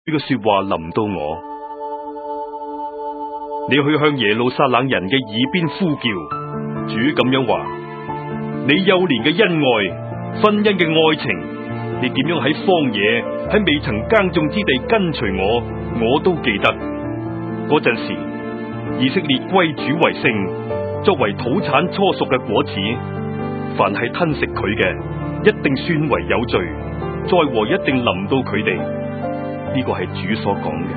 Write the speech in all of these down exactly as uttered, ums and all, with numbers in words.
呢個說話臨到我，你去向耶路撒冷人嘅耳邊呼叫，主咁樣話：你幼年嘅恩愛、婚姻嘅愛情，你點樣喺荒野喺未曾耕種之地跟隨我，我都記得。嗰陣時，以色列歸主為聖，作為土產初熟嘅果子，凡係吞食佢嘅，一定算為有罪，災禍一定臨到佢哋。呢個係主所講嘅。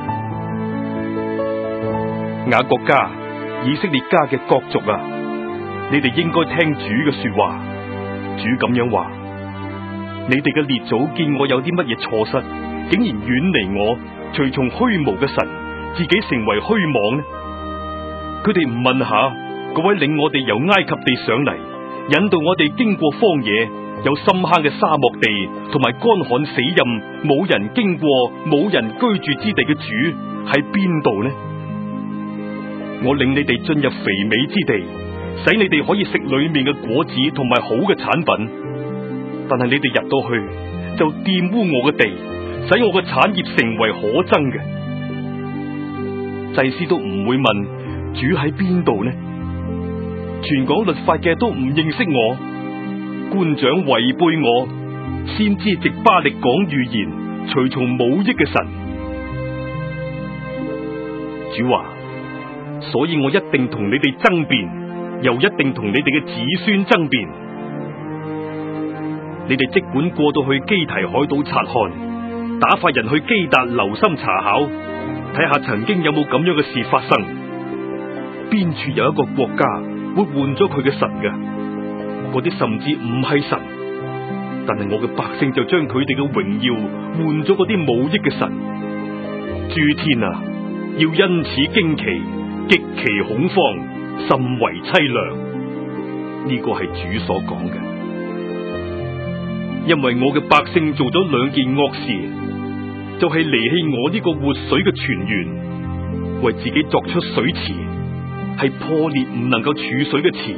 雅各家、以色列家嘅各族啊，你哋應該聽主嘅說話。主咁樣話：你哋嘅列祖見我有啲乜嘢錯失，竟然遠離我，隨從虛無嘅神，自己成為虛妄呢？佢哋唔問下嗰位領我哋由埃及地上嚟，引導我哋經過荒野，有深坑嘅沙漠地，同埋乾旱死蔭，冇人經過、冇人居住之地嘅主喺邊度呢？我令你哋進入肥美之地，使你哋可以食裏面嘅果子同埋好嘅產品。但係你哋入到去就玷污我嘅地，使我嘅產業成為可憎嘅。祭司都唔會問主喺邊度呢？傳講律法嘅都唔認識我，官長違背我，先知藉巴力講預言，隨從冇益嘅神。主話：所以我一定同你哋爭辯，又一定同你哋嘅子孫爭辯。你哋即管過到去基提海島察看，打發人去基達留心查考，睇下曾經有冇咁樣嘅事發生。邊處有一個國家會換咗佢嘅神嘅？嗰啲甚至唔係神，但係我嘅百姓就將佢哋嘅榮耀換咗嗰啲冇益嘅神。諸天啊，要因此驚奇，極其恐慌，甚為淒涼。呢個係主所講嘅。因為我嘅百姓做咗兩件惡事，就係離棄我呢個活水嘅泉源，為自己作出水池，係破裂唔能夠儲水嘅池。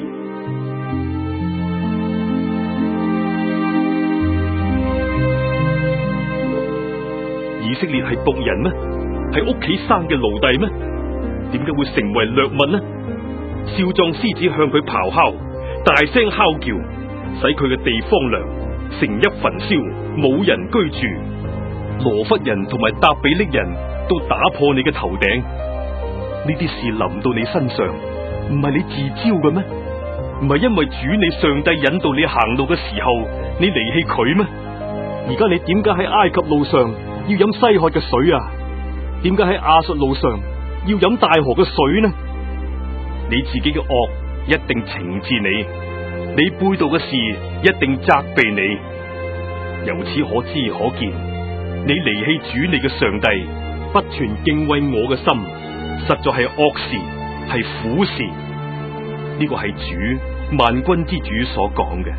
以色列係僕人咩？係屋企生嘅奴隸咩？點解會成為掠物呢？少壯獅子向佢咆哮，大聲哮叫，使佢嘅地荒涼，城邑焚燒，冇人居住。羅弗人同埋答比匿人都打破你嘅頭頂。呢啲事臨到你身上，唔係你自招嘅咩？唔係因為主你上帝引導你行路嘅時候，你離棄佢咩？而家你點解喺埃及路上要飲西海嘅水啊？點解喺亞述路上要飲大河嘅水呢？你自己嘅惡一定懲治你，你背道嘅事一定責備你。由此可知可見，你離棄主你嘅上帝，不存敬畏我嘅心，實在係惡事，係苦事。呢個係主萬軍之主所講嘅。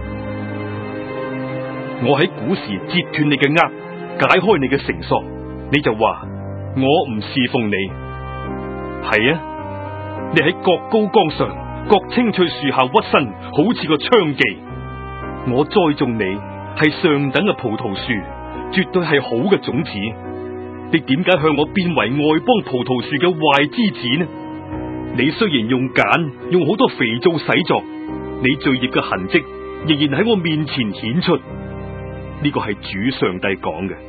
我喺古時截斷你嘅軛，解開你嘅繩索，你就話我唔侍奉你。係啊，你喺各高崗上、各青翠樹下屈身，好似個娼妓。我栽種你係上等嘅葡萄樹，絕對係好嘅種子。你點解向我變為外邦葡萄樹嘅壞枝子呢？你雖然用鹼，用好多肥皂洗作，你罪孽嘅痕跡仍然喺我面前顯出。呢個係主上帝講嘅。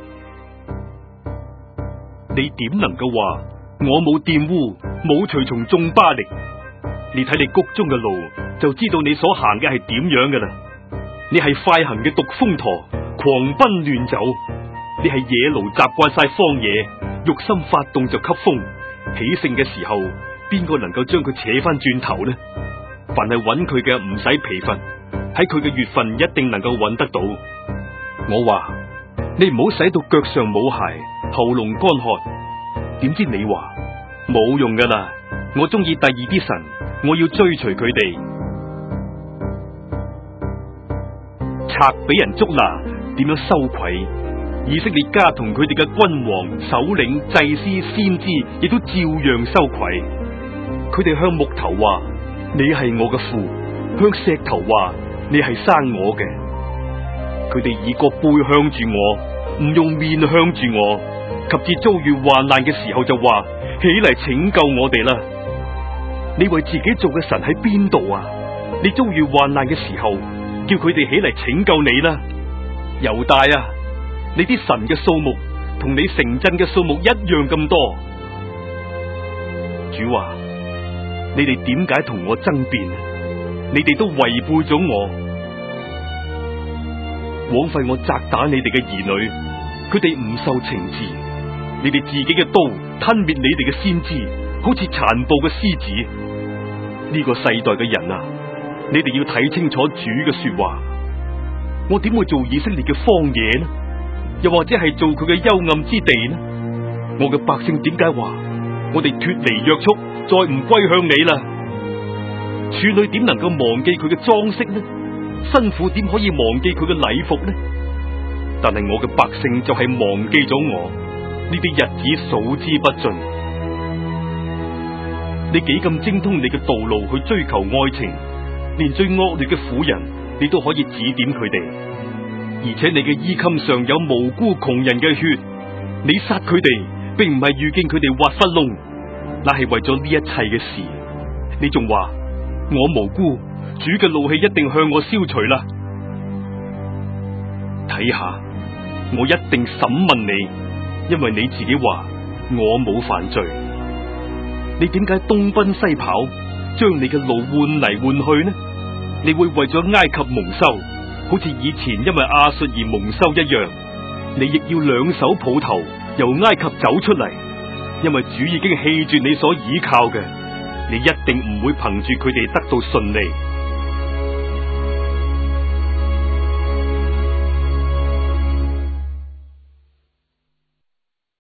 你點能夠話我冇玷污，冇隨從眾巴力？你睇你谷中嘅路，就知道你所行嘅係點樣嘅啦。你係快行嘅獨峰駝，狂奔亂走。你係野驢習慣晒荒野，肉心發動就吸風。起盛嘅時候，邊個能夠將佢扯翻轉頭呢？凡係揾佢嘅唔使疲乏，喺佢嘅月份一定能夠揾得到。我話你唔好使到腳上冇鞋，喉嚨乾渴。點知你話冇用噶啦，我中意第二啲神，我要追隨佢哋。賊俾人捉拿，點樣羞愧？以色列家同佢哋嘅君王、首領、祭司、先知，亦都照樣羞愧。佢哋向木頭話：你係我嘅父；向石頭話：你係生我嘅。佢哋以個背向住我，唔用面向住我， 及至遭遇患難嘅時候就話起嚟拯救我哋啦。你為自己做嘅神喺邊度啊？你遭遇患難嘅時候，叫佢哋起嚟拯救你啦。猶大啊，你啲神嘅數目同你城鎮嘅數目一樣咁多。主話：你哋點解同我爭辯？你哋都違背咗我，枉費我責打你哋嘅兒女，佢哋唔受懲治。你哋自己嘅刀吞滅你哋嘅先知，好似殘暴嘅獅子。呢個世代嘅人啊，你哋要睇清楚主嘅說話。我點會做以色列嘅荒野呢？又或者係做佢嘅幽暗之地呢？我嘅百姓點解話我哋脫離約束，再唔歸向你啦？處女點能夠忘記佢嘅裝飾呢？新婦點可以忘記佢嘅禮服呢？但係我嘅百姓就係忘記咗我，呢啲日子數之不盡。你幾咁精通你嘅道路去追求愛情，連最惡劣嘅婦人你都可以指點佢哋，而且你嘅衣襟上有無辜窮人嘅血，你殺佢哋並唔係遇見佢哋挖窟窿，那係為咗呢一切嘅事。你仲話我無辜，主嘅怒氣一定向我消除啦。睇下，我一定審問你，因為你自己話我冇犯罪。你點解東奔西跑，將你嘅路換嚟換去呢？你會為咗埃及蒙羞，好似以前因為亞述而蒙羞一樣。你亦要兩手抱頭，由埃及走出嚟，因為主已經棄絕你所倚靠嘅，你一定唔會憑住佢哋得到順利。